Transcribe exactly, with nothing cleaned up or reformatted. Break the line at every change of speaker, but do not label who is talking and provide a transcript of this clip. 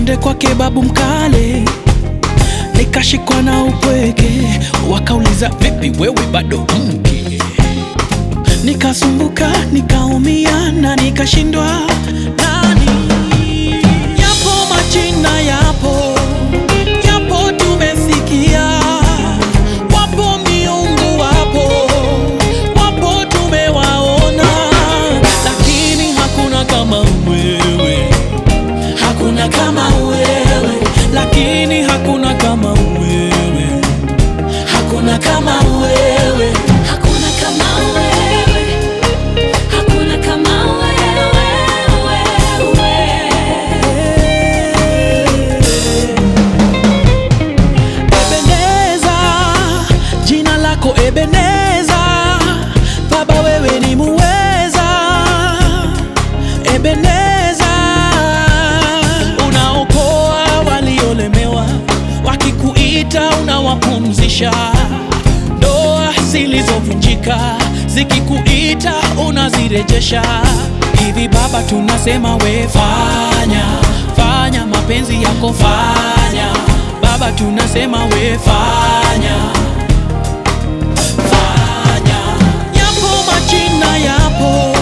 twende kwake babu mkale. Nikashikwa na upweke, wakauliza vipi wewe bado mke? Nikasumbuka, nikaumia na nikashindwa nani. Yapo majina, yapo yapo tumesikia, wapo miungu, wapo wapo tumewaona, lakini hakuna kama wewe, hakuna kama wewe, lakini hakuna kama wewe, hakuna kama wewe,
Hakuna kama wewe, hakuna kama wewe, wewe.
Ebeneza, jina lako Ebeneza, Baba wewe ni muweza. Ebeneza, unaokoa waliolemewa, wakikuita unawapumzisha. Ndoa zilizovunjika zikikuita unazirejesha. Hivi Baba tunasema we fanya, fanya mapenzi yako fanya. Baba tunasema we fanya, fanya. Yapo majina, yapo